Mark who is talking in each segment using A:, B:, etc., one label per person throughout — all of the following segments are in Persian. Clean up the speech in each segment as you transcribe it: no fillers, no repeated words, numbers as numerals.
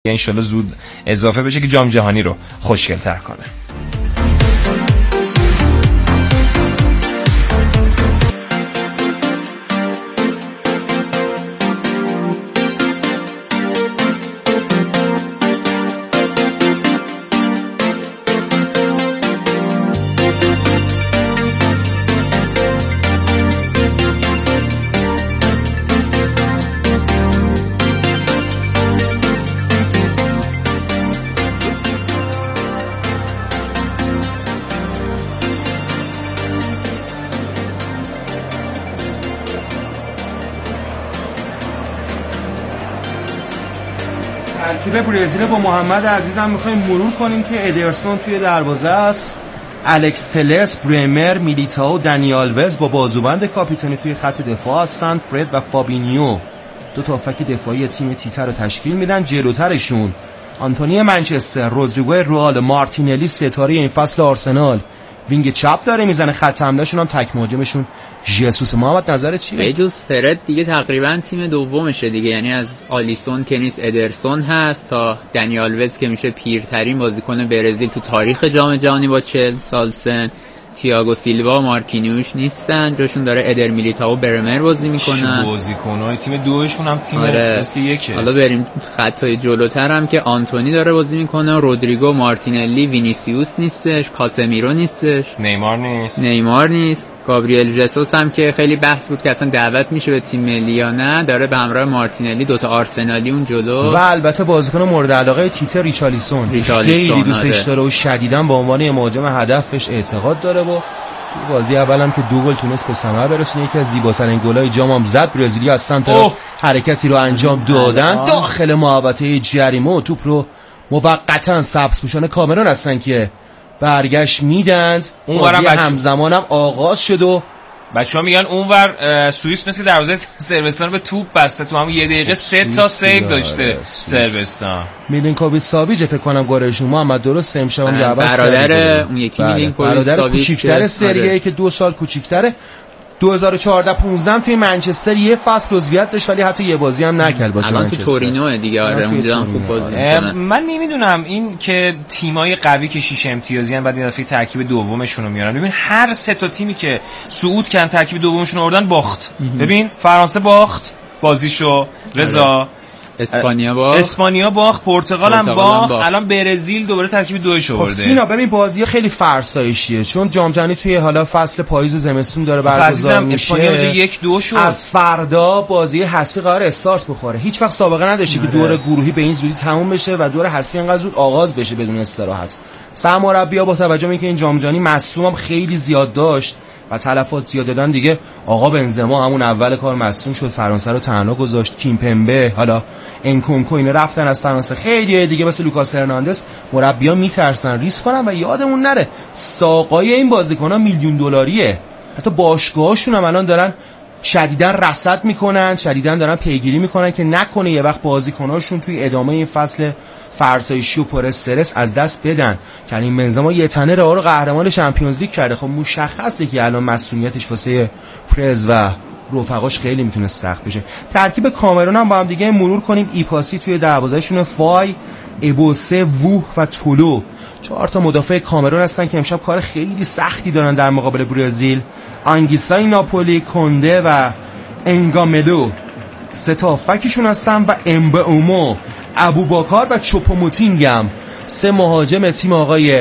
A: انشالله زود اضافه بشه که جام جهانی رو خوشگل‌تر کنه.
B: ترکیب برزیل با محمد عزیزم میخوایم مرور کنیم که ادرسون توی دروازه است، الکس تلس، برمر، میلیتائو، دنی آلوز با بازوبند کاپیتانی توی خط دفاع هستن. فرد و فابینیو دو تا هافک دفاعی تیم تیتر رو تشکیل میدن. جلوترشون آنتونی منچستر، رودریگو رئال، مارتینلی ستاره این فصل آرسنال وینگ چپ داره میزنه. خط حملهشون هم تک مهاجمشون ژسوس. محمد نظرت چیه؟
C: به جز فرد دیگه تقریبا تیم دومشه دیگه، یعنی از آلیسون که نیست ادرسون هست تا دنی آلوز که میشه پیرترین بازیکن برزیل تو تاریخ جام جهانی با 40 سال سن. تییاگو سیلوا و مارکینیوش نیستن، جاشون داره ادر میلیتائو برمر بازی میکنن.
A: بازیکنای تیم دوشون هم تیم مثل یکه.
C: حالا بریم خطای جلوتر هم که آنتونی داره بازی میکنه، رودریگو، مارتینلی، وینیسیوس نیستش، کاسمیرو نیستش، نیمار نیست. گابریل ژسوس هم که خیلی بحث بود که اصلا دعوت میشه به تیم ملی یا نه، داره به همراه مارتینلی دوتا آرسنالی اون جلو.
B: و البته بازیکن مورد علاقه تیتر ریچارلیسون خیلی دوستش داره و شدیداً به عنوان مهاجم هدفش اعتقاد داره و تو بازی اول هم که 2 گل تونست به ثمر برسونه. یکی از زیباترین گلای جام هم زد. برزیلی از سمت راست حرکتی رو انجام دادن داخل محوطه جریمه و توپ رو موقتا سبزپوشان کامرون هستن که برگشت میدند. بازی همزمان هم آغاز شد و
A: بچه‌ها میگن اونور سوئیس مثل دروازه صربستان به توپ بسته، تو هم 1 دقیقه 3 تا سیو داشته صربستان.
B: میلینکوویچ ساویچ فکر کنم گارشون محمد درست امشب هم دعوت
C: برادر اون یکی میلینکوویچ ساویچ
B: کوچیک‌تر سریه که 2 سال کوچیک‌تره. 2014-15 توی منچستر یه فصل عضویت داشت ولی حتی یه بازی هم نکرد واسه منچستر.
C: الان تو تورینو دیگه. آره اونجا خوب بازی می‌کنه.
A: من نمیدونم این که تیمای قوی که 6 امتیازی ان بعد این دفعه ترکیب دومشون رو میارن. ببین هر 3 تا تیمی که صعود کردن ترکیب دومشون رو آوردن باخت. ببین فرانسه باخت بازیشو، رضا اسپانیا باخت، پرتغال هم باخت، الان برزیل دوباره ترکیب دوش آورده.
B: خب سینا ببین بازی‌ها خیلی فرسایشیه چون جام جهانی توی حالا فصل پاییز و زمستون داره برگزار میشه.
A: اسپانیا 1-2 شد.
B: از فردا بازی حذفی قرار استارت بخوره. هیچ وقت سابقه نداشته که دور گروهی به این زودی تموم بشه و دور حذفی انقدر زود آغاز بشه بدون استراحت. سرمربی‌ها با توجه به اینکه این جام جهانی مصدوم هم خیلی زیاد داشت و تلفات زیاد دادن دیگه، آقا بنزما همون اول کار مصدوم شد، فرانسه رو تنها گذاشت. کیمپمبه، حالا انکونکو اینا رفتن از فرانسه. خیلی دیگه مثل لوکاس هرناندز مربی‌ها میترسن ریسک کنن و یادمون نره ساقای این بازیکن‌ها میلیون دلاریه. حتی باشگاهاشون هم الان دارن شدیداً رصد میکنن، شدیداً دارن پیگیری میکنن که نکنه یه وقت بازیکناشون توی ادامه این فصل فرسایشی و پر استرس از دست بدن. کریم بنزما یه تنه رئال رو قهرمان چمپیونز لیگ کرده. خب مشخصه که الان مسئولیتش واسه پرز و رفقاش خیلی میتونه سخت بشه. ترکیب کامرون هم با هم دیگه مرور کنیم. ایپاسی توی دروازه‌شون، فای، ابوسه، ووح و تولو 4 تا مدافع کامرون هستن که امشب کار خیلی سختی دارن در مقابل برزیل. آنگیسای ناپولی، کنده و انگاملو 3 تا هافکشون هستن و امبئومو، ابوبکر و چوپوموتینگ هم 3 مهاجم تیم آقای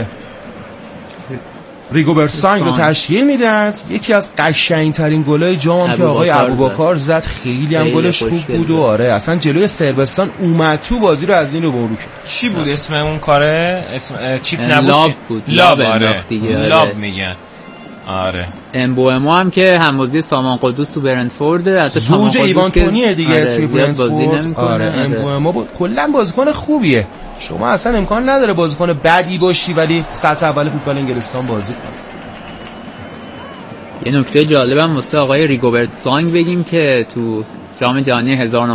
B: ریگوبرت سانگ رو تشکیل میدن. یکی از قشنگترین گلای جام که آقای ابوبکر زد، خیلی هم گلش خوب بود و آره اصلا جلوی صربستان اومد تو بازی رو از این رو برو کرد.
A: چی بود اسم اون کاره؟ اسم چیپ نبود،
C: لاب بود.
A: لاب لاب میگن. آره
C: امبوئمو هم که همبازی سامان قدوس تو برنتفورد،
B: زوج ایوان تونیه دیگه توی برنتفورد. آره امبوئمو کلا بازیکن خوبیه. شما اصلا امکان نداره بازیکن بدی باشی ولی سطح اول فوتبال انگلستان بازی کنی.
C: یه نکته جالبم واسه آقای ریگوبرت سانگ بگیم که تو جام جهانی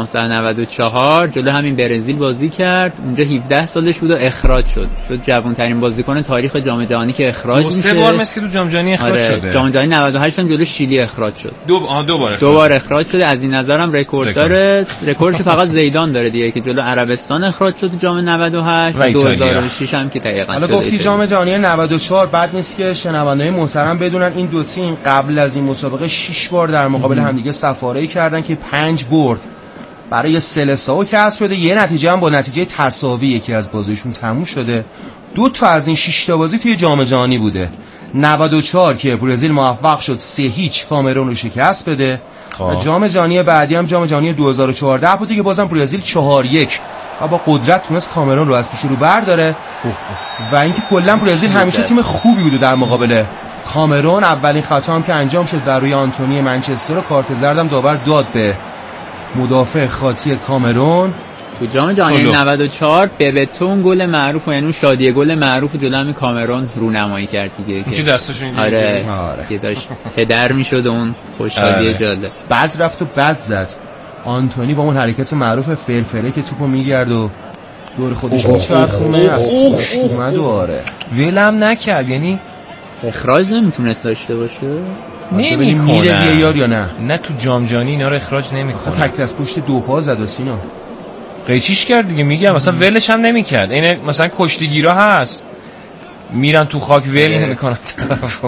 C: 1994 جلو همین برزیل بازی کرد. اونجا 17 سالش بود و اخراج شد جوان‌ترین بازیکن تاریخ جام جهانی که اخراج میشه.
A: 3 بار مثل که تو جام جهانی اخراج شده.
C: جام جهانی 98 هم جلو شیلی اخراج شد.
A: دو بار
C: اخراج شده. از این نظرم رکورد داره. رکوردش فقط زیدان داره دیگه که جلو عربستان اخراج شد تو جام 98 و 2006 هم که دقیقاً.
B: حالا گفتی جام جهانی 94 بعد نیست که شنونده‌های محترم بدونن این دو تیم قبل از این مسابقه 6 بار در مقابل همدیگه سفاره‌ای کردن که 5 برد برای سلساو کسب شده. یه نتیجه هم با نتیجه تساوی یکی از بازیشون تموم شده. 2 تا از این 6 تا بازی توی جام جهانی بوده. 94 که برزیل موفق شد 3-0 کامرون رو شکست بده. و جام جهانی بعدی هم جام جهانی 2014 بوده که بازم برزیل 4-1 و با قدرت تونست کامرون رو از پیش رو برداره. و اینکه کلا برزیل همیشه تیم خوبی بوده در مقابل کامرون. اولین خطا هم که انجام شد بر روی آنتونی منچستر و کارت زردم داور داد به مدافع خاطی کامرون
C: تو جام جهانی 94. ببتون گل معروف و یعنی شادی گل معروف جلوی همین کامرون رونمایی کرد دیگه
A: که دستش اینجوری
C: آره که داشت هدر میشد اون خوشحالی جالب.
B: بعد رفت و بعد زد آنتونی با اون حرکت معروف فرفره که توپو میگرد و دور خودش میچرخونه از اومد و آره
A: ولم نکرد. یعنی
C: اخراج نمیتونست داشته باشه.
B: نمیکنه میره بیار یا
A: نه تو جام جهانی اینا رو اخراج نمیکنه.
B: تک از پشت 2 پا زد و سینا
A: قیچیش کرد دیگه. میگم مثلا ولش هم نمیکرد. این مثلا کشتیگیرا هست میرن تو خاک ول نمیکنن طرفو.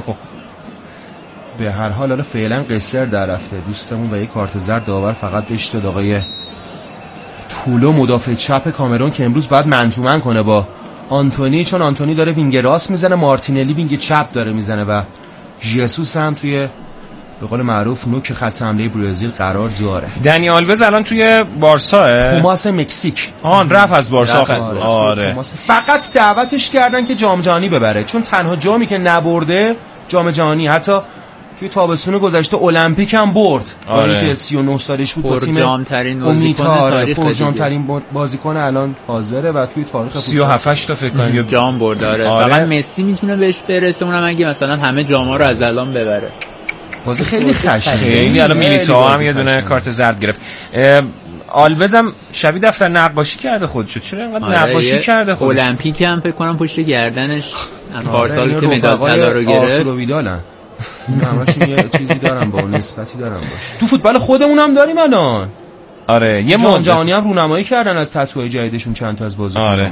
B: به هر حال حالا فعلا قصر در رفته دوستمون و یک کارت زرد داور فقط بهش داد آقای طولو مدافع چپ کامرون که امروز باید منتومن کنه با آنتونی، چون آنتونی داره وینگ راست میزنه، مارتینلی وینگ چپ داره میزنه و ژسوس هم توی به قول معروف نوک خط حمله برزیل قرار داره.
A: دنی آلوز الان توی بارسا
B: توماس مکزیک
A: رفت از بارسا. آره
B: فقط دعوتش کردن که جام جهانی ببره، چون تنها جامی که نبرده جام جهانی، حتی توی تابستون گذشته المپیک هم برد.
A: آره
B: که 39 سالش بود.
C: پرجام‌ترین بازیکن تاریخ،
B: پرجام‌ترین بازیکن الان حاضره و توی تاریخ
A: 37 تا فکر کنم
C: جام برد. فقط مسی میتونه بهش برسه، اونم اگه مثلا همه جام‌ها رو از الان ببره.
B: بازی خیلی خشنه.
A: خیلی الان میلیتائو هم یه دونه کارت زرد گرفت. آلوز هم شبیه دفتر نقاشی کرده خودشو. چرا اینقدر نقاشی کرده خودش؟
C: المپیک هم فکر کنم پشت گردنش پارسال که مدال طلا رو گرفت.
B: همشون یه چیزی دارن با نسبتی دارن باشه. تو فوتبال خودمون هم داریم الان.
A: آره یه
B: جام جهانی هم رونمایی کردن از تتوهای جدیدشون چند تا از بازیکنان.
A: آره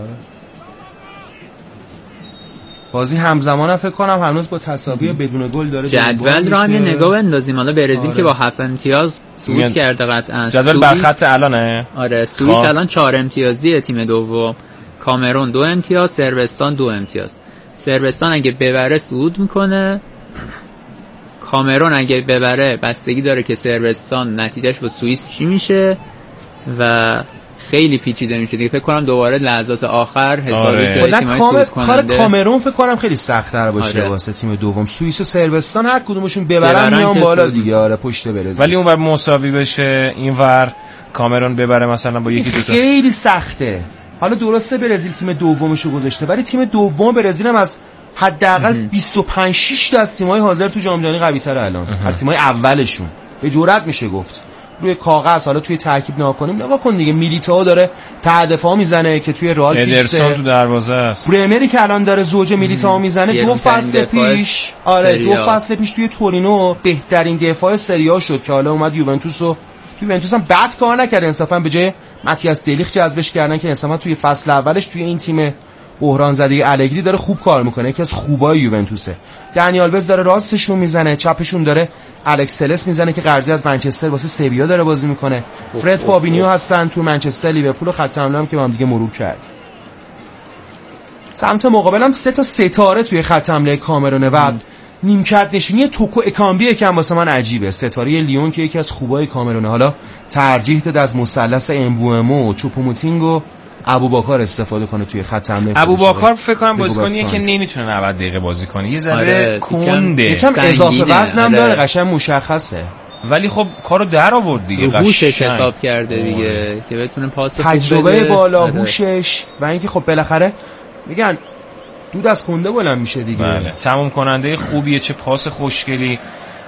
B: بازی همزمان فکر کنم هنوز با تساوی بدون گل داره.
C: جدول رو هم یه نگاه بندازیم. حالا برزیل که با 7 امتیاز صعود کرده قطعا.
A: جدول بر خط الانه.
C: آره سوئیس الان 4 امتیازی تیم دوم، کامرون 2 امتیاز، صربستان 2 امتیاز. صربستان اگه ببره صعود میکنه، کامرون اگه ببره بستگی داره که صربستان نتیجهش با سوئیس چی میشه و خیلی پیچیده میشه دیگه. فکر کنم دوباره لحظات آخر حسابی که تیم‌های صعود کننده
B: کامرون فکر کنم خیلی سخت‌تر باشه واسه تیم دوم. سوئیس و صربستان هر کدومشون ببرن میان بالا دیگه. آره پشت برزیل.
A: ولی اونور مساوی بشه، اینور کامرون ببره مثلا با یکی دو تا
B: خیلی سخته. حالا درسته برزیل تیم دومشو گذاشته، ولی تیم دوم برزیل هم از حداقل 25-6 تا از تیم‌های حاضر تو جام جهانی قوی‌تره الان از تیم‌های اولشون. به جرئت میشه گفت. روی کاغذ حالا توی ترکیب نگاه کنیم، نگاه کن دیگه، میلیتائو داره ته دفاع میزنه که توی رئال فیکسه،
A: ادرسون تو دروازه است،
B: برمری که الان داره زوج میلیتائو میزنه. 2 فصل پیش 2 فصل پیش توی تورینو بهترین دفاع سری آ شد که حالا اومد یوونتوس هم بد کار نکرد. انصافا به جای ماتیاس دلیخ جذبش کردن که انصافا توی فصل اولش توی این تیم بحران زده الگری داره خوب کار میکنه، یکی از خوبای یوونتوسه. دنی آلوز داره راستشون میزنه، چپشون داره الکس تلس میزنه که قرضی از منچستر واسه سویا داره بازی میکنه. فرد فابینیو هستن تو منچستر، لیورپول و خط حمله هم که با هم دیگه مرور کرد. سمت مقابل هم 3 تا ستاره توی خط حمله کامرونه و نیمکت نشینی توکو اکامبی که هم واسه من عجیبه. ستاره لیون که یکی از خوبای کامرونه، حالا ترجیح داد از مثلث امبومو و چوپوموتینگ و ابوبکر استفاده کنه توی خط حمله.
A: ابوبکر فکر کنم بازیکنیه که نمیتونه 90 دقیقه بازی کنه، یه ذره کنده،
B: یکم اضافه وزنم داره، قشنگ مشخصه،
A: ولی خب کارو در آورد دیگه،
C: هوشش حساب کرده دیگه که بتونه پاس
B: تجربه بالا، هوشش و اینکه خب بالاخره میگن دود از کنده بلند میشه دیگه.
A: بله. تمام کننده خوبیه، چه پاس خوشگلی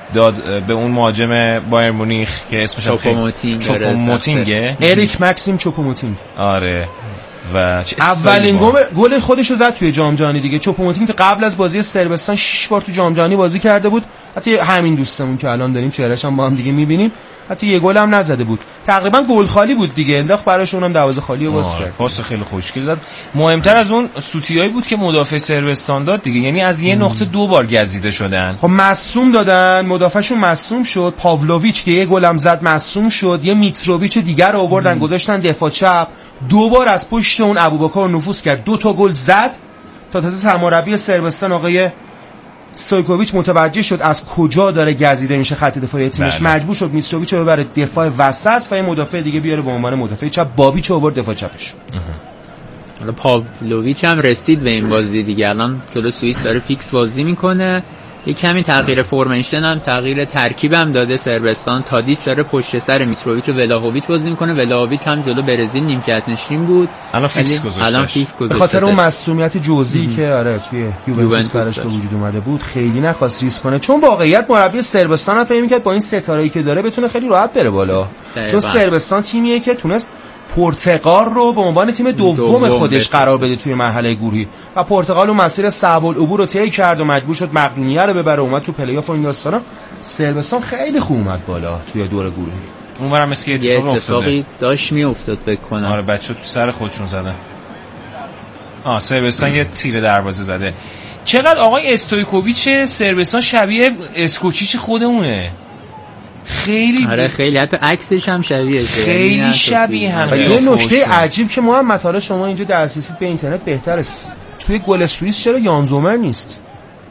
A: داد به اون مهاجم بایر مونیخ که اسمش چوپوموتینگه،
B: اریک مکسیم چوپوموتینگ.
A: آره و
B: اولین گل خودش رو زد توی جام جهانی دیگه. چوپوموتینگ که قبل از بازی صربستان 6 بار تو جام جهانی بازی کرده بود، حتی همین دوستمون که الان داریم چهرهش هم با هم دیگه می‌بینیم حتی یه گل هم نزده بود، تقریبا گل خالی بود دیگه، انداخت براش، اونم دروازه خالی رو باز کرد.
A: پاس خیلی خوشگل زد. مهمتر از اون سوتیایی بود که مدافع صربستان داد دیگه، یعنی از یه نقطه 2 بار گزیده شدن.
B: خب مصدوم دادن، مدافعشون مصدوم شد، پاولویچ که یه گلم زد مصدوم شد، یه میتروویچ دیگر رو آوردن گذاشتن دفاع چپ، 2 بار از پشت اون ابوبکر نفوذ کرد، 2 تا گل زد تا تازه سرمربی صربستان آقای استویکوویچ متوجه شد از کجا داره گزیده میشه خط دفاعی تیمش. مجبور شد میتروویچ رو ببره دفاع وسط و یه مدافع دیگه بیاره به عنوان مدافع چپ، بابیچ رو آورد دفاع چپش.
C: حالا پاولویچ هم رسید به این بازی دیگه، الان جلو سوئیس داره فیکس بازی میکنه. یه کمی تغییر فرمیشن هم تغییر ترکیب هم داده صربستان. تادیچ داره پشت سر میتروویچ و ولاهویچ بازی میکنه. ولاهویچ هم جلو برزیل نیمکت نشین بود،
A: الان فیکس گذاشته
B: به خاطر اون معصومیت جوزی که آره توی یوونتوس براش به وجود اومده بود، خیلی نخواست ریسک کنه، چون واقعیت مربی صربستان هم فهمید که با این ستاره‌ای که داره بتونه خیلی راحت بره بالا. چون صربستان تیمیه که تونست پرتغال رو به عنوان تیم دوم خودش قرار بده توی مرحله گروهی و پرتغال اون مسیر صعب العبور رو طی کرد و مجبور شد مقدونیه رو ببره، اومد تو پلی آف این داستانا. صربستان خیلی خوب اومد بالا توی دور گروهی.
A: اونورم مثل یه
C: اتفاقی داشت میافتاد فکر کنم.
A: آره بچه‌ها تو سر خودشون زدن. صربستان یه تیر دروازه زده. چقدر آقای استویکوویچ صربستان شبیه اسکوچیچ خودمونه. خیلی
C: آره خیلی، حتی عکسش هم شبیه،
A: خیلی شبیه هم.
B: یه نکته عجیب که محمد حالا شما اینجا دسترسی به اینترنت بهتره، توی گل سوئیس چرا یان زومر نیست؟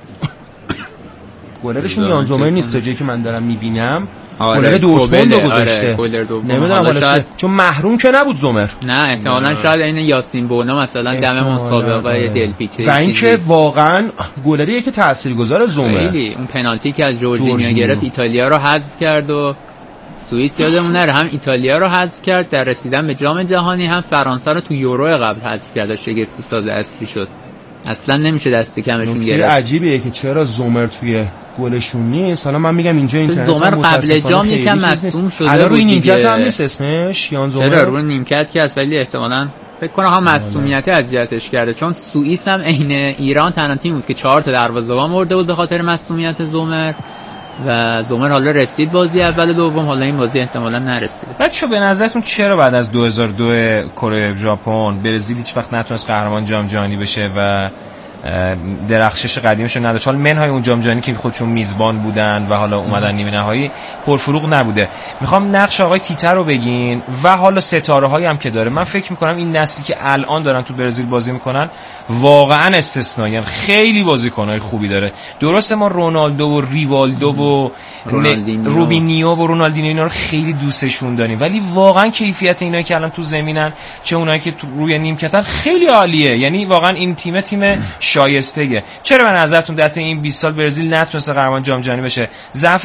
B: گلرشون یان زومر نیست تا جایی که من دارم میبینم. گلر دورتموند رو گذاشته. نمیدونم حالا چون محروم که نبود زومر.
C: نه احتمالاً شاید این یاسین بونا مثلا دم مسابقه دل پیچه
B: و اینکه واقعا گلریه که تاثیرگذار زومر.
C: خیلی اون پنالتی که از جورجینیو گرفت ایتالیا رو حذف کرد و سوئیس یادمون نره هم ایتالیا رو حذف کرد در رسیدن به جام جهانی، هم فرانسه رو تو یورو قبل حذف کرد، شگفتی ساز اصلی شد. اصلا نمیشه دست کمشون گرفت.
B: عجیبه که چرا زومر توی گلشون نیست. حالا من میگم اینجا اینترنت
C: زومر قبل جام یکم مصدوم شده.
B: الان روی نیمکت هم نیست اسمش یان زومر.
C: چرا روی نیمکت که ولی احتمالاً فکر کنم هم مصدومیت اذیتش کرده، چون سوئیس هم عین ایران تنها تیم بود که 4 تا دروازه‌بان مرده بود به خاطر مصدومیت زومر و زومر حالا رسید بازی اول دوم، حالا این بازی احتمالاً نرسید.
A: بچه به نظرتون چرا بعد از 2002 کره ژاپن برزیل هیچ وقت نتونست قهرمان جام جهانی بشه و درخشش قدیمش رو نداشت؟ حالا منهای اون جام جهانی که خودشون میزبان بودن و حالا اومدن نیمه نهایی پرفروغ نبوده. میخوام نقش آقای تیتر رو بگین و حالا ستاره هایی هم که داره. من فکر میکنم این نسلی که الان دارن تو برزیل بازی میکنن واقعا استثنایی، خیلی بازیکنای خوبی داره. درسته ما رونالدو و ریوالدو و روبینیو و رونالدینیو اینا رو خیلی دوستشون داریم، ولی واقعا کیفیت اینایی که الان تو زمینن چه اونایی که روی نیمکتن خیلی عالیه. یعنی واقعا این تیم شایسته‌ایه. چرا به نظرتون در این 20 سال برزیل نتونسته قهرمان جام جهانی بشه؟ ضعف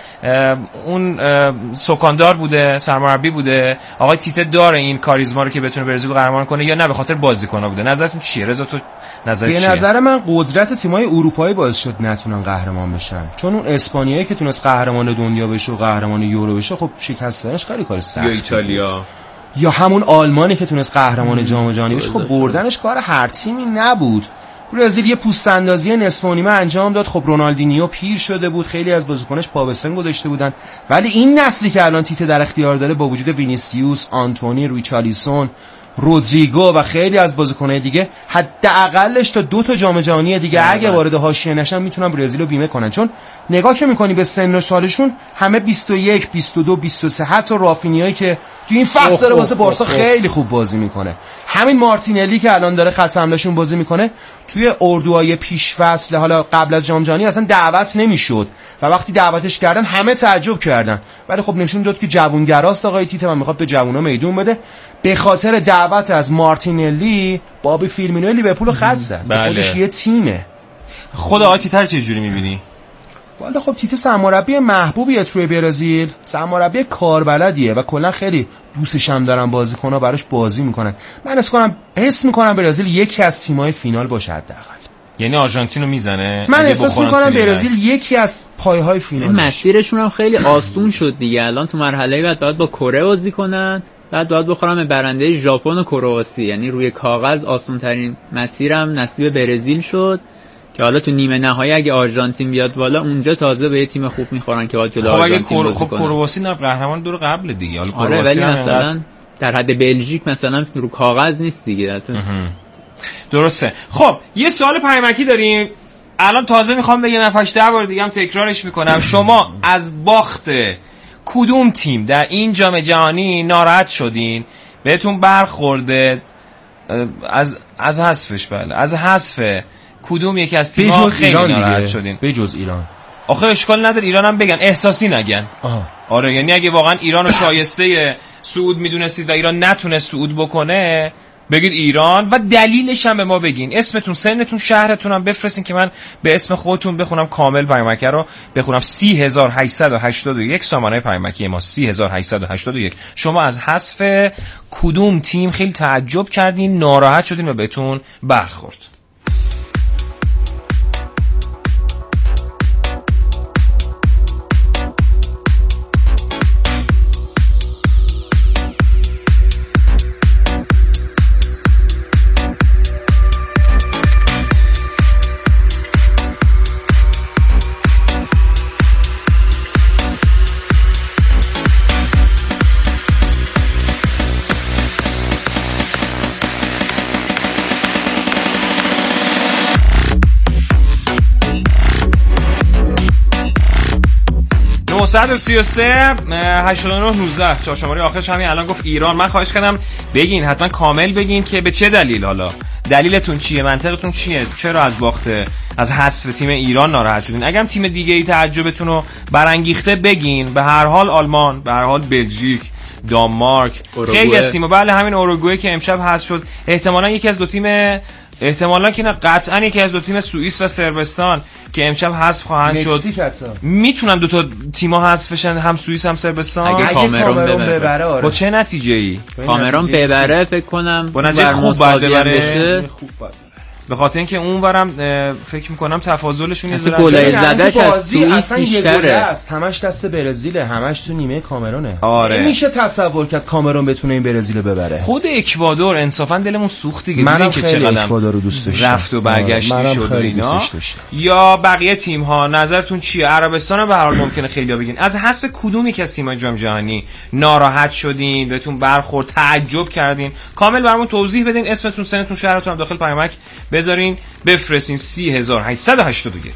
A: اون سکاندار بوده، سرمربی بوده؟ آقای تیته داره این کاریزما رو که بتونه برزیل قهرمان کنه یا نه به خاطر بازیکن‌ها بوده؟ نظرتون چیه؟ رضا تو نظرت چیه؟
B: به نظر من قدرت تیم‌های اروپایی باعث شد نتونن قهرمان بشن، چون اون اسپانیایی که تونست قهرمان دنیا بشه و قهرمان یورو بشه خب شکستنش خیلی کار سخته.
A: یا ایتالیا
B: یا همون آلمانی که تونست قهرمان جام جهانی بشه، خب بردنش کار هر تیمی نبود. برزیل یه پوست اندازی نصف و نیمه انجام داد. خب رونالدینیو پیر شده بود، خیلی از بازیکنش پا به سن گذاشته بودن، ولی این نسلی که الان تیته در اختیار داره با وجود وینیسیوس، آنتونی، ریچارلیسون، رودریگو و خیلی از بازیکن‌های دیگه حداقلش تا 2 تا جام جهانی دیگه اگه وارد حاشیه نشن میتونن برزیل رو بیمه کنن. چون نگاه که می‌کنی به سن و سالشون همه 21 22 23 حتی رافینیایی که تو این فصل داره واسه بارسا خیلی خوب بازی میکنه. همین مارتینلی که الان داره خط حملهشون بازی میکنه توی اردوهای پیش فصل حالا قبل از جام جهانی اصلا دعوت نمیشد و وقتی دعوتش کردن همه تعجب کردن، ولی خب نشون داد که جوونگراست آقای تیته و میخواد به جوونا میدون بده. به خاطر دعوت از مارتینلی بابی فیرمینو لیورپول خط زد. خودش یه تیمه.
A: خود آقای تیته چه جوری میبینی؟
B: والا خب تیته سرمربی محبوبیه توی برزیل، سرمربی کاربلدیه و کلا خیلی دوستش هم دارن، بازیکن‌ها براش بازی میکنن. من حس میکنم برزیل یکی از تیم‌های فینال باشه حداقل.
A: یعنی آرژانتین رو میزنه.
B: من احساس میکنم برزیل یکی از پایهای فینال
C: مسیرشون هم خیلی آسون شد دیگه. الان تو مرحله بعد باید با کره بازی کنن، بعد باید بخورم به برنده ژاپن و کرواسی. یعنی روی کاغذ آسون ترین مسیرم نصیب برزیل شد که حالا تو نیمه نهایی اگه آرژانتین بیاد بالا اونجا تازه به یه تیم خوب میخورن که باید جلو آرژانتین بازی کنن.
A: خب کرواسی نه قهرمان دور قبل دیگه. حالا
C: آره ولی مثلا در حد بلژیک مثلا رو کاغذ نیست دیگه.
A: درسته. خب یه سوال پیامکی داریم الان تازه میخوام بگم 7-8 بار دیگه هم تکرارش میکنم. شما از باخت کدوم تیم در این جام جهانی ناراحت شدین؟ بهتون برخورده از حذفش؟ بله از حذف کدوم یکی از تیم‌ها خیلی ناراحت شدین؟
B: به جز ایران.
A: آخه اشکال نداره ایران هم بگن، احساسی نگن. آره یعنی اگه واقعا ایران رو شایسته صعود میدونستید و ایران نتونست صعود بکنه بگید ایران و دلیلش هم به ما بگین. اسمتون، سنتون، شهرتون هم بفرستین که من به اسم خودتون بخونم کامل پیامک رو بخونم. 3881 سامانه پیامکی ما 3881. شما از حذف کدوم تیم خیلی تعجب کردین، ناراحت شدین و بهتون برخورد؟ صد 33 89 19 چهارشنبه آخرش همین الان گفت ایران. من خواهش کردم بگین حتما کامل بگین که به چه دلیل، حالا دلیلتون چیه، منطقتون چیه، چرا از باخت از حذف تیم ایران ناراحت شدین. اگه هم تیم دیگه ای تعجبتون رو برانگیخته بگین. به هر حال آلمان، به هر حال بلژیک، دانمارک، خیلی از تیم‌ها، بله همین اوروگوئه که امشب حذف شد، احتمالاً یکی از دو تیم، احتمالاً که نه قطعاً یکی از دو تیم سوئیس و صربستان که امشب حذف خواهند شد. میتونن دو تا تیم‌ها حذف بشن، هم سوئیس هم صربستان.
C: اگه کامرون ببره.
A: با چه نتیجه‌ای؟
C: کامرون ببره فکر کنم
A: با نتیجه خوب باید ببره. به خاطر اینکه اونورم فکر میکنم تفاضلشون یه ذره
C: گلای زدهش از سوئیس بیشتره.
B: همش دست برزیله، همش تو نیمه کامرونه.
A: آره.
B: نمیشه تصور کرد کامرون بتونه این برزیل ببره.
A: خود اکوادور انصافا دلمون سوخت دیگه.
B: منم
A: که
B: خیلی
A: چقدر
B: اکوادور رو دوست داشتم،
A: رفت و برگشتی شد اینا. یا بقیه تیم ها نظرتون چیه؟ عربستان به هر حال ممکنه خیلیا بگین از حذف کدومی که از تیم‌های جام جهانی ناراحت شدین، بهتون برخورد، تعجب کردین؟ کامل برامون توضیح بدین. اسمتون، سنتون، شهرتون هم داخل پیامک بذارین، بفرستین 3881.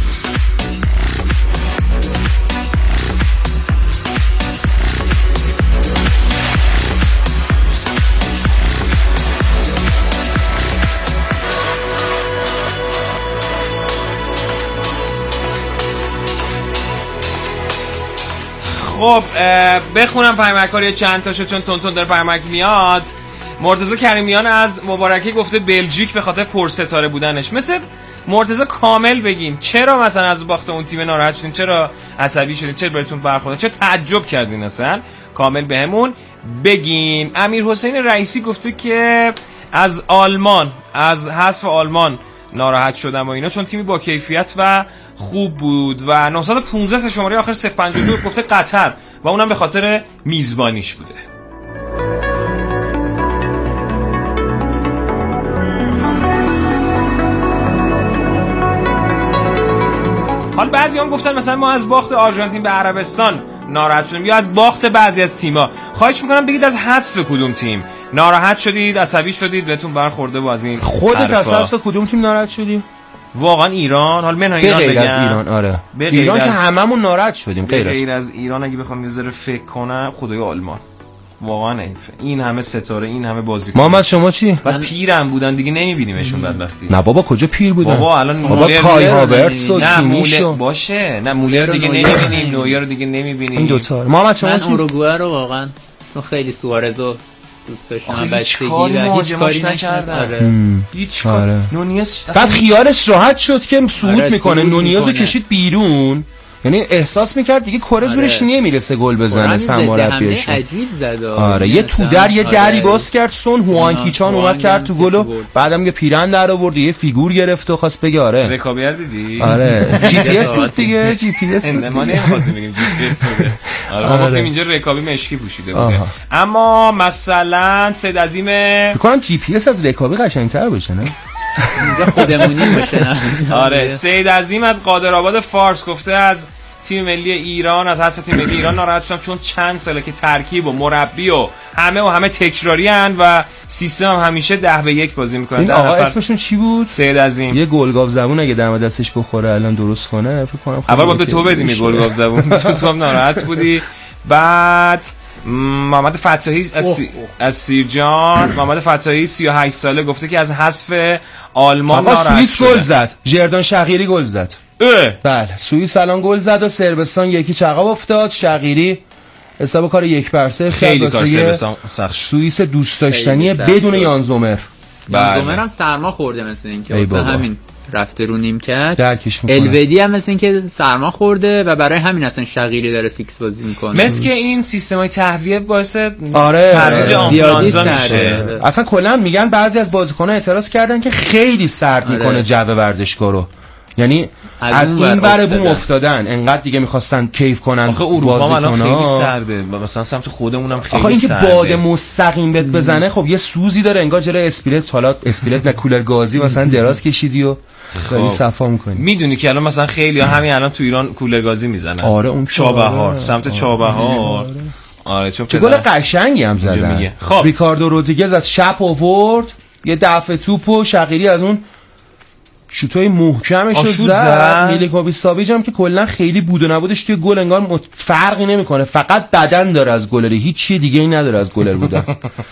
A: خب بخونم پیامک‌ها چند تاشو چون تون داره پیامک میاد. مرتضی کریمیان از مبارکه گفته بلژیک به خاطر پرستاره بودنش. مثل مرتضی کامل بگین چرا مثلا از باخت اون تیم ناراحت شدین، چرا عصبی شدین، چرا براتون برخورد، چرا تعجب کردین اصلا؟ کامل بهمون بگین. امیر حسین رئیسی گفته که از آلمان، از حذف آلمان ناراحت شدم و اینا چون تیمی با کیفیت و خوب بود. و 915 شماره آخر 052 گفته قطر و اونم به خاطر میزبانیش بوده. حالا بعضی هم گفتن مثلا ما از باخت آرژانتین به عربستان ناراحت شدیم یا از باخت بعضی از تیم‌ها. خواهش میکنم بگید از حذف کدوم تیم ناراحت شدید، عصبی شدید، بهتون برخورده و از این
B: خودت از حذف کدوم تیم ناراحت شدی؟
A: واقعا ایران، حالا منهای ایران
B: بگم از ایران. آره ایران که هممون ناراحت شدیم.
A: غیر از ایران اگه بخوام یه ذره فکر کنم خدای آلمان واقعا این همه ستاره، این همه بازیکن.
B: محمد شما چی؟
A: بعد پیرم بودن دیگه نمیبینیمشون بدبختی.
B: نه بابا کجا پیر بودن؟
A: بابا الان
B: مولر کای هاورتس و کیمیشو
A: باشه. نه مولر دیگه نمیبینیم، نویر دیگه نمیبینیم.
B: این دو تا. محمد شما
C: من
B: چی؟
C: اوروگوئه رو واقعا تو خیلی سوارزو دوست داشتم.
A: بچگی و هیچ کاری نکردن. هیچ کار. نونیز
B: بعد خیالش راحت شد که صعود میکنه. نونیزو کشید بیرون. یعنی احساس میکرد دیگه کره زورش نمیرسه گل بزنه. سرمربیش
C: عجیب زد.
B: آره یه تو در یه دری باز کرد، سون هوان کیچان اومد کرد تو گلو، بعدم یه پیرن در آورد، یه فیگور گرفت و خواست بگه آره
A: رکابی دیدی.
B: آره جی پی اس بود دیگه، جی پی اس بود.
A: ما نمی‌خواستیم بگیم جی پی اس بوده. آره ما گفتیم اینجا رکابی مشکی پوشیده بوده. اما مثلا سید عظیم
B: فکر کنم جی پی اس از رکابی قشنگ‌تر باشه نه؟
C: اینجا خودمونی باشه.
A: آره سید عظیم از قادرآباد فارس گفته از تیم ملی ایران، از حذف تیم ملی ایران ناراحت شدم چون چند ساله که ترکیب و مربی و همه تکراری اند و سیستم هم همیشه 10-1 بازی میکنه.
B: این آقا اسمشون چی بود؟
A: سید عظیم.
B: یه گلگاو زبون اگه دم دستش بخوره الان درست کنه فکر کنم
A: اول باید به تو بدیم گلگاو زبون. تو هم ناراحت بودی. بعد محمد فتاحی از سیرجان، محمد فتاحی 38 ساله گفته که از حذف آلمان ناراحت شده.
B: سوئیس گل زد، ژردان شقیری گل زد. بله سوئیس الان گل زد و صربستان 1-0 عقب افتاد. شقیری حساب کار 1-0
A: خیلی کار صربستان سخت.
B: سوئیس دوست داشتنی بدون یان زومر.
C: یان زومر هم سرما خورده مثل اینکه واسه همین رفته رو نیمکت. الودی هم مثل اینکه سرما خورده و برای همین اصلا شقیری داره فیکس بازی میکنه.
A: مثل که این سیستمای تهویه باعث
B: ترویج
A: آنفولانزا میشه.
B: اصلا کلا میگن بعضی از بازیکن‌ها اعتراض کردن که خیلی سرد میکنه جو ورزشگاه رو، یعنی از این ور بوم افتادن انقدر دیگه میخواستن کیف کنن.
A: آخه اروپا الان خیلی سرده، مثلا سمت خودمونم خیلی
B: آخه
A: سرده.
B: آخه اینکه باد مستقیم بهت بزنه خب یه سوزی داره، انگار جلوی اسپریت، حالا اسپریت نه کولر گازی مثلا دراز کشیدی و خیلی صفا میکنی.
A: میدونی که الان مثلا خیلی همین الان تو ایران کولر گازی میزنن.
B: آره اون
A: چابهار سمت چابهار. آره چون
B: گل قشنگی هم زدن.
A: خب
B: ریکاردو رودریگز از چپ آورد یه دفع توپو، شقیری از اون شوتای محکمش رو زد. میلیکوویچ ساویچ هم که کلا خیلی بود و نبودش توی گل انگار فرقی نمیکنه، فقط بدن داره از گلر، هیچ چیز دیگه ای نداره از گلر بودن.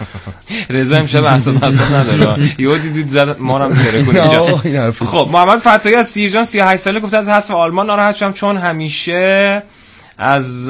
A: رضا امشب اصلا نداره. یهو دیدید زد ما رو هم گره. خب محمد فتاحی از سیرجان 38 ساله گفته از حذف آلمان ناراحت شدم چون همیشه از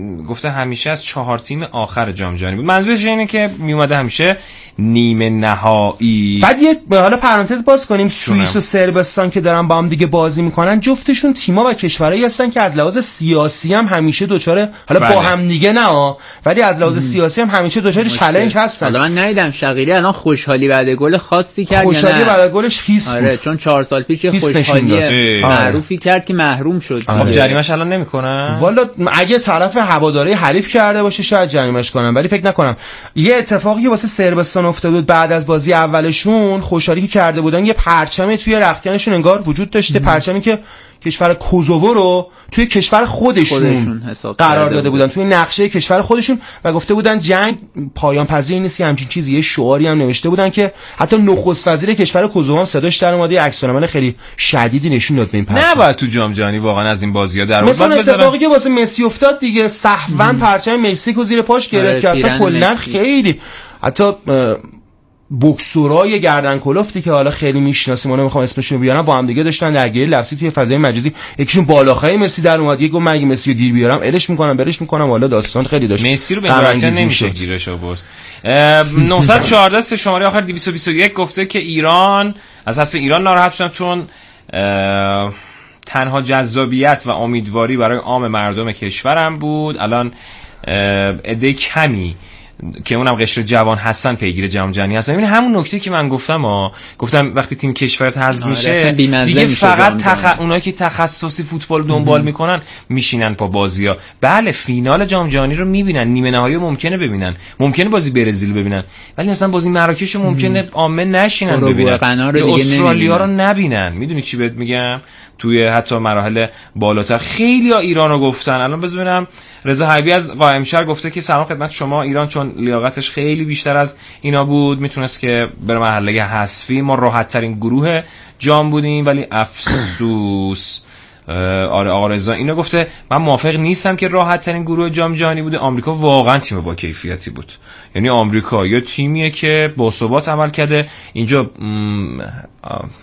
A: 4 تیم آخر جام جهانی بود. منظورش اینه که میومده همیشه نیمه نهایی.
B: بعد حالا پرانتز باز کنیم، سوئیس و صربستان که دارن با هم دیگه بازی میکنن جفتشون تیما و کشورایی هستن که از لحاظ سیاسی هم همیشه دوچاره، حالا با هم دیگه نه ولی از لحاظ سیاسی هم همیشه دوچاره چالش هستن.
C: حالا من ندیدم شقیری الان خوشحالی بعد گل خاصی کرد.
B: خوشحالی بعد گلش خیس بود.
C: آره چون 4 سال پیش خوشحالی معروفی کرد که محروم شد.
A: خب جریمه‌اش الان نمیکنن.
B: والا اگه طرف هواداری حریف کرده باشه شاید جریمه‌اش کنن، ولی فکر نکنم. یه اتفاقی واسه صربستان افتاده بود بعد از بازی اولشون، خوشحالی که کرده بودن یه پرچمی توی رختکنشون انگار وجود داشته، پرچمی که کشور کوزوو رو توی کشور خودشون قرار داده بودن، توی نقشه کشور خودشون، و گفته بودن جنگ پایان پذیر نیست، همچین چیزی. یه شعاری هم نوشته بودن که حتی نخست وزیر کشور کوزوو هم صداش در اومد، عکس‌العمل خیلی شدیدی نشون داد به این پرچم.
A: نباید تو جام جهانی واقعا از این بازی‌ها در اون
B: مثلا اتفاقی که واسه مسی افتاد دیگه، صحواً پرچم مکزیکو زیر پاش گرفت که اصلا کلاً خیلی حتی بوکسورای گردن کلفتی که حالا خیلی میشناسیم، اونم میخوام اسمشون رو بیارم، با هم دیگه داشتن درگیری لفظی توی فضای مجازی. یکیشون بالاخره مسی در اومد، یکو من اگه مسی رو گیر بیارم الش میکنم برش میکنم، حالا داستان خیلی داشت.
A: مسی رو به راحتی نمیشه گیرش آورد. 914 سه شماره آخر 221 گفته که ایران از حذف ایران ناراحت شدم چون تنها جذابیت و امیدواری برای عام مردم کشورم بود. الان عده کمی که اونم قشر جوان هستن پیگیر جام جهانی هستن. ببین همون نکته که من گفتم وقتی تیم کشورت حذف میشه دیگه فقط اونایی که تخصصی فوتبال دنبال میکنن میشینن پا بازی‌ها. بله فینال جام جهانی رو میبینن، نیمه نهایی ممکنه ببینن، ممکنه بازی برزیل ببینن، ولی مثلا بازی مراکش ممکنه عامه نشینن ببینن، استرالیا رو نبینن. میدونی چی بهت میگم؟ توی حتی مراحل بالاتر خیلی ها ایران رو گفتن. الان ببینم رضا حبیبی از قائمشهر گفته که سلام خدمت شما، ایران چون لیاقتش خیلی بیشتر از اینا بود میتونست که بره مرحله حذفی، ما راحت ترین گروه جام بودیم ولی افسوس. آره آقا رضا اینو گفته. من موافق نیستم که راحت ترین گروه جام جهانی بوده. آمریکا واقعا تیم با کیفیتی بود، یعنی آمریکا یه تیمیه که با ثبات عمل کرده. اینجا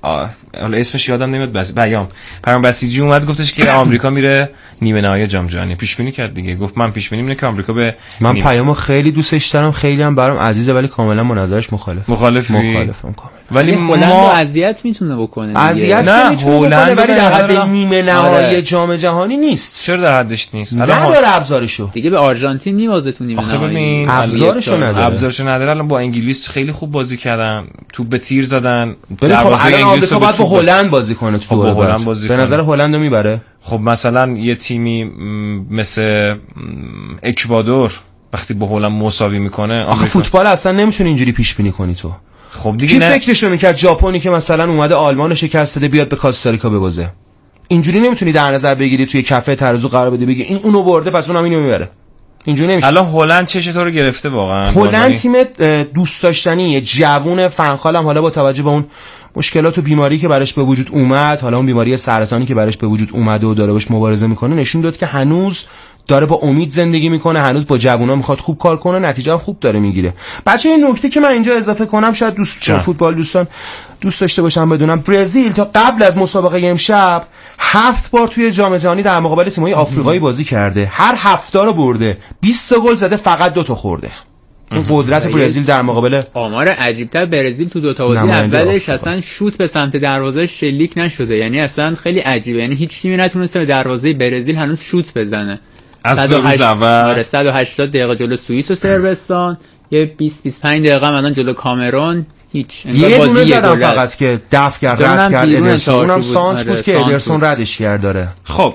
A: حالا اسمش یادم نمیاد، پیام بسیجی اومد گفتش که آمریکا میره نیمه نهایی جام جهانی. پیش بینی کرد دیگه، گفت من پیش بینی اینه که آمریکا به
B: من پیامو خیلی دوستش دارم، خیلی هم برام عزیزه، ولی کاملا با نظرش مخالفم کاملا.
C: ولی هلند اذیت میتونه بکنه،
B: اذیت نمیتونه بکنه، ولی در حد نیمه نهایی جام جهانی نیست.
A: چرا در حدش نیست؟
B: نداره ابزارشو
C: دیگه، به آرژانتین میوازه تو نیمه نهایی،
B: ابزارشو نداره.
A: الان با انگلیس خیلی خوب بازی کردن، توپ به تیر زدن.
B: دروازه انگلیس رو باید با هلند بازی کنه تو هلند به نظر هلندو میبره.
A: خب مثلا یه تیمی مثل اکوادور وقتی با هلند مساوی میکنه،
B: آخه فوتبال اصلا نمیتونی اینجوری پیش بینی کنی تو.
A: خب دیگه
B: کی فکرشو میکرد ژاپنی که مثلا اومده آلمانو شکست داده بیاد به کاستاریکا ببازه؟ اینجوری نمیتونی در نظر بگیری توی کفه ترازو قرار بدی بگی این اونو برده پس اونم اینو میبره. اینجوری نمیشه.
A: الان هلند چه تو رو گرفته واقعا.
B: هلند تیم دوست داشتنی جوون فنخالم، حالا با توجه به اون مشکلات و بیماری که براش به وجود اومد، حالا اون بیماری سرطانی که براش به وجود اومده و داره باش مبارزه میکنه، نشون داد که هنوز داره با امید زندگی میکنه، هنوز با جوونا میخواد خوب کار کنه، نتیجه هم خوب داره میگیره. بچه این نکته که من اینجا اضافه کنم، شاید فوتبال دوستان دوست داشته باشم بدونم، برزیل تا قبل از مسابقه امشب 7 بار توی جام جهانی در مقابل تیم‌های آفریقایی بازی کرده، هر 7 رو برده، 20 گل زده، فقط 2 تا خورده. این قدرت برزیل در مقابل
C: آمار عجیب‌تر، برزیل تو 2 تا بازی اولش اصلا شوت به سمت دروازه شلیک نشده، یعنی اصلا خیلی عجیبه، یعنی هیچ تیمی نتونسته به دروازه برزیل هنوز شوت بزنه.
A: از روز اول
C: 180 دقیقه جلو سوئیس و صربستان، یه 20-25 دقیقه الان جلو کامرون، هیچ
B: یه دونه زدن فقط که دفع کرد، رد کرد ادرسون، اونم سانس بود که ادرسون ردش کرد داره.
A: خب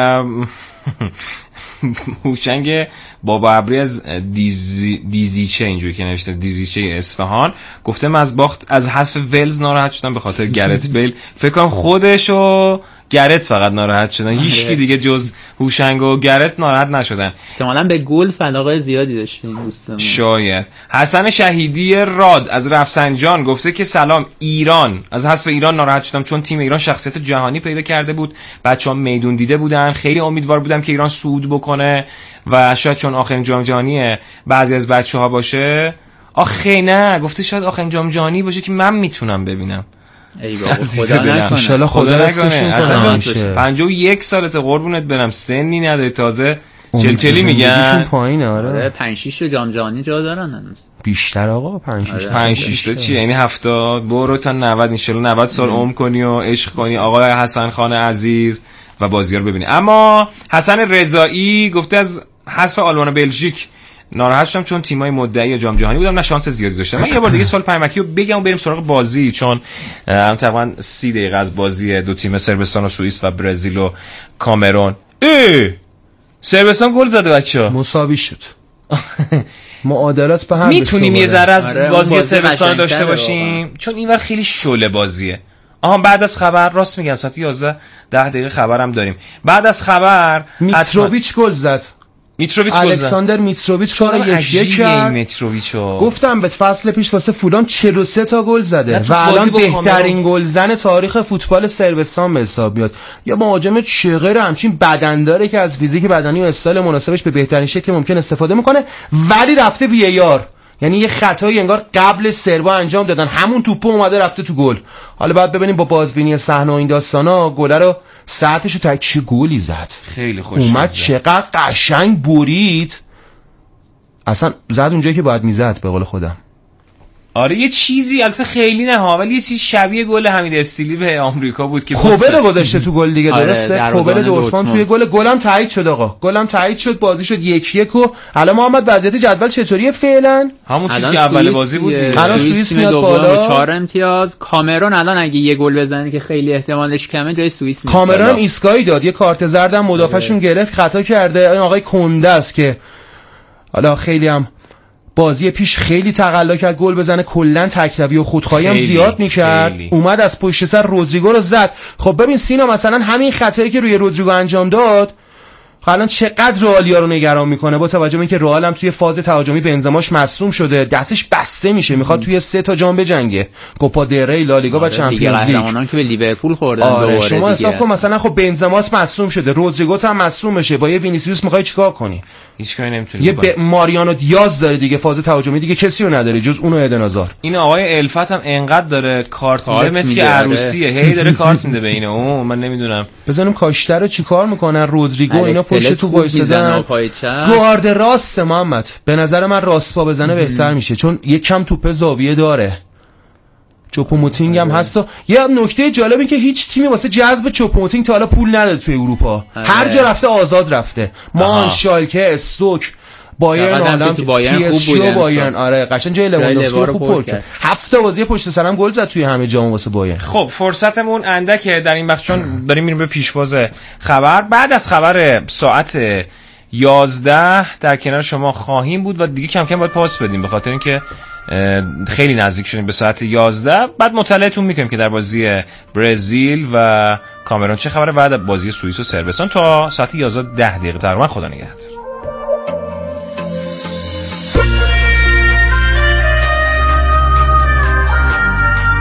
A: هوشنگ بابا ابری از دیزیچه، اینجوری که نوشته دیزیچه اصفهان، گفته من از حذف ولز ناراحت شدم به خاطر گرت بیل. فکر کنم خودش و گرت فقط ناراحت شدن، هیچ کی دیگه جز هوشنگ و گرت ناراحت نشدن.
C: احتمالاً به گل علاقه زیادی داشتین دوستمون.
A: شاید. حسن شهیدی راد از رفسنجان گفته که سلام، ایران از حذف ایران ناراحت شدم چون تیم ایران شخصیت جهانی پیدا کرده بود، بچه‌ها میدون دیده بودن، خیلی امیدوار بودم که ایران صعود بکنه و شاید چون آخرین جام جهانی بعضی از بچه‌ها باشه. آخه نه، گفته شاید آخرین جام جهانی باشه که من میتونم ببینم.
C: ای بابا خدا نکنه،
B: خدا نکنه.
A: اصلا 51 سالته قربونت برم، سنی نداری، تازه چلچلی میگن
B: پایینه. آره
C: 5-6 تا جام جهانی جا دارن هنوز
B: بیشتر آقا. 5-6
A: تا چی، یعنی 70 برو تا 90 ان شاء الله 90 سال عمر کنی و عشق کنی آقای حسن خان عزیز و بازی‌ها رو ببینی. اما حسن رضایی گفته از حذف آلمان و بلژیک ناراحت شدم چون تیمای مدعی جام جهانی بودم، نه شانس زیادی داشتم. من یه بار دیگه سوال پیامکی رو بگم و بریم سراغ بازی، چون تقریبا 30 دقیقه از بازی دو تیم صربستان و سوئیس و برزیل و کامرون. صربستان گل زده بچه‌ها،
B: مساوی شد. معادلات به هم
A: میتونیم یه ذره از بازی صربستان داشته باشیم چون اینور خیلی شله بازیه. بعد از خبر، راست میگن ساعت 11 10 دقیقه خبرم داریم. بعد از خبر
B: میتروویچ گل زد. الکساندر میتروویچ کارو یک کرد. گفتم به فصل پیش واسه فولان 43 تا گل زده و الان بهترین گلزن تاریخ فوتبال صربستان به حساب میاد. یا مهاجم چغر همچین بدن داره که از فیزیک بدنی و استایل مناسبش به بهترین شکل ممکن استفاده میکنه، ولی رفته وی آر، یعنی یه خطایی انگار قبل سربا انجام دادن، همون توپو اومده رفته تو گل. حالا بعد ببینیم با بازبینی صحنه و این داستانا گل رو ساعتشو تا چه گلی زد،
A: خیلی خوش
B: اومد چقدر قشنگ برید، اصلا زد اونجایی که باید میزد به قول خودم.
A: آره یه چیزی البته خیلی نه ها، ولی یه چیز شبیه گل حمید استیلی به آمریکا بود که
B: کوبل گذاشته تو گل دیگه. درسته کوبل دورتموند توی گلم تایید شد آقا، گلم تایید شد، بازی شد 1-1 و الان محمد وضعیت جدول چطوریه فعلا؟
A: همون چیزی که اول بازی بود.
B: الان سوئیس میاد بالا
C: 4 امتیاز، کامرون الان اگه یه گل بزنه که خیلی احتمالش کمه جای سوئیس میاد.
B: کامرون هم ایسکایی داد، یه کارت زرد هم مدافعشون گرفت، خطا کرده. این آقای کنده است که حالا خیلی هم بازی پیش خیلی تقلا کرد گل بزنه، کلا تکروی و خودخواهی هم زیاد میکرد، اومد از پشت سر رودریگو رو زد. خب ببین سینا، مثلا همین خطایی که روی رودریگو انجام داد الان چقدر رئالیا رو نگران میکنه، با توجه به اینکه رئال هم توی فاز تهاجمی بنزماش مصدوم شده، دستش بسته میشه، میخواد توی 3 تا جام بجنگه، کوپا دل ری، لالیگا و چمپیونز لیگ.
C: قهرمانان که به لیورپول خوردن دوباره.
B: شما حساب کن مثلا خب بنزمات مصدوم شده، رودریگو هم مصدوم بشه، با یه وینیسیوس میخوای چیکار کنی؟
A: هیچ کاری نمیتونه
B: یه ماریانو دیاز داره دیگه، فاز تهاجمی دیگه کسی رو نداره جز اون و ایدن هازارد.
A: این آقای الفت هم انقدر داره کارت میده مثل عروسیه، هی داره کارت میده به اینه. اون من نمیدونم
B: بزنیم کاشته رو چیکار میکنن، رودریگو اینا پشت تو وایسادن. گارد راست محمد به نظر من راست پا بزنه بهتر میشه، چون یه کم توپ زاویه داره. چوپوموتینگ هم هست. و یه نکته جالب این که هیچ تیمی واسه جذب چوپوموتینگ تا حالا پول نداده توی اروپا. هر جا رفته آزاد رفته. مان، شالکه، استوک، بایرن، هالند، پی اس جی و بایرن. آره قشنگ جای لواندوفسکی خوب پر کرد. 7 بازی پشت سرم گل زد توی همه جام واسه بایرن.
A: خب فرصتمون اندکه در این بخش، چون داریم میریم به پیشواز خبر. بعد از خبر ساعت 11 در کنار شما خواهیم بود و دیگه کم کم باید پاس بدیم به خاطر اینکه خیلی نزدیک شدیم به ساعت 11. بعد مطلعتون میکنیم که در بازی برزیل و کامرون چه خبره، بعد بازی سوئیس و صربستان تا ساعت 11:10 تقریبا. خدا نگهدار.